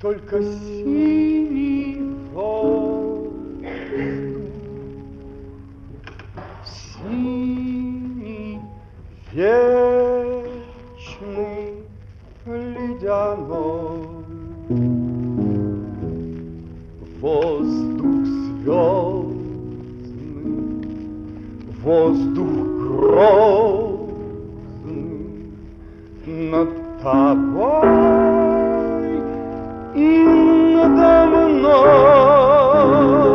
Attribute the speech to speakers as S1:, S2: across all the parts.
S1: только синий воздух, синий, вечный, ледяной. Воздух звездный, воздух грозный над тобой и надо мной.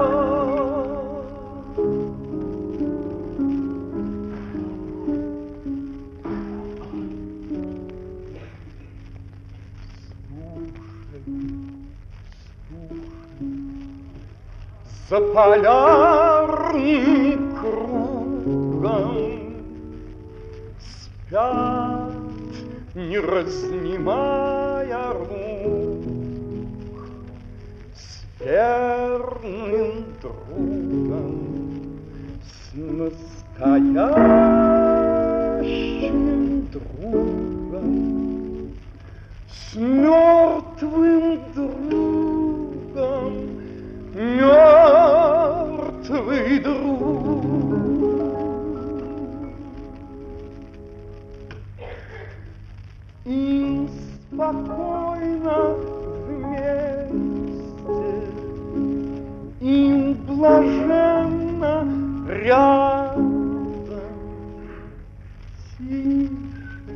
S1: За полярным кругом спят, не разнимая рук, с верным другом, с настоящим другом, с мертвым другом. Мертвый друг. И спокойно вместе, им блаженно рядом. Тише,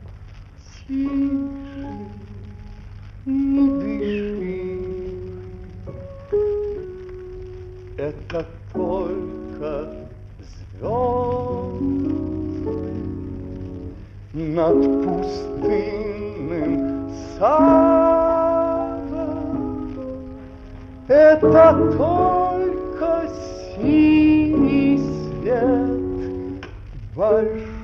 S1: тише, не дыши. Это только звезды над пустынным садом. Это только синий свет большой.